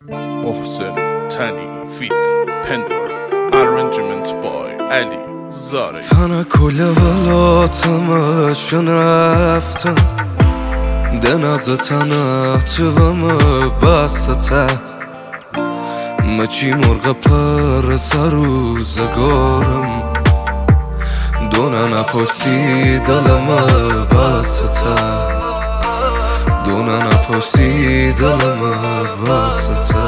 محسن تنی فیت پندر arrangement by علی زاره. تنها کل ولاتمش رفتم دنازه تنها توام بسته مچی مرغ پر سروزگارم دونه نپرسی دلم بسته دونه نپرسی دلم بسته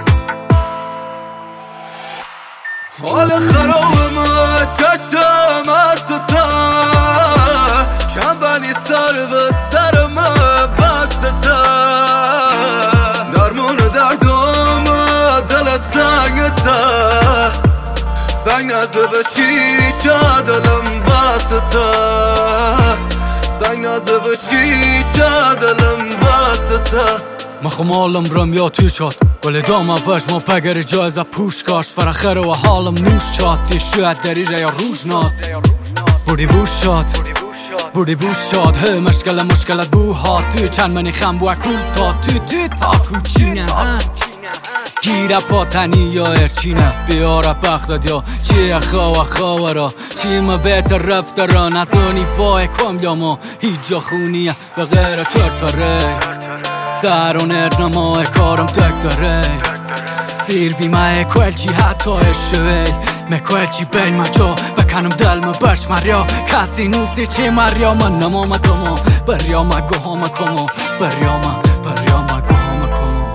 حال خرابم چشم استه کم بنی سر به سرم بسته درمون دردم دل سنگته سنگ نزده به شیشه دلم بسته سنگ نزده به شیشه دلم بسته مخمالم رم یا توی چات ولی دام اوش ما پگر جایزه پوش کاش فرخره و حالم نوش چات شاید دریجه یا روش ناد بودی بوش شاد بودی بوش شاد هی مشکلت بو ها توی چند منی خم بو اکول تا توی تا کوچینه گیره پاتنی یا ارچینه بیاره بختد یا چیه خواه را چی ما بهتر رفته را نزانی وای کم یا ما هیچ جا خونیه به غیر ترتاره سر و نرنمای کارم دکتره سیر بیمه کلچی حتی اشویل مکلچی بیل مجا بکنم دل مبرش مریا کسی نوسی چی مریا من نمام کما بریا مگوهام کما بریا مگوهام کما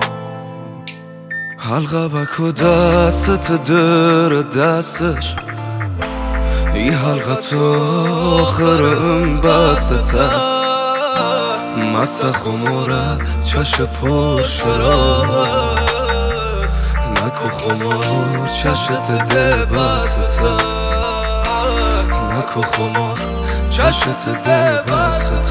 حلقه بکو دستت در دستش ای حلقه تو آخرم بسته مسته خموره چش پشت را نکو خمار چشت ده بسته نکو خمار چشت ده بسته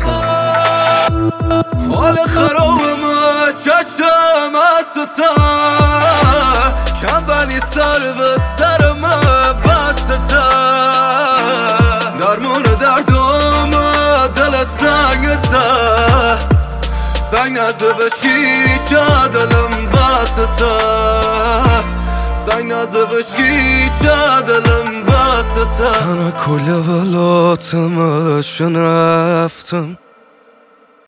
حال خرابم چشم استه کم بنی سر به سرم بسته درمون دردم دل سنگته سنگ نزده به شیشه دلم بسته سنگ نزده به شیشه دلم بسته تنها کل ولاتمش رفتم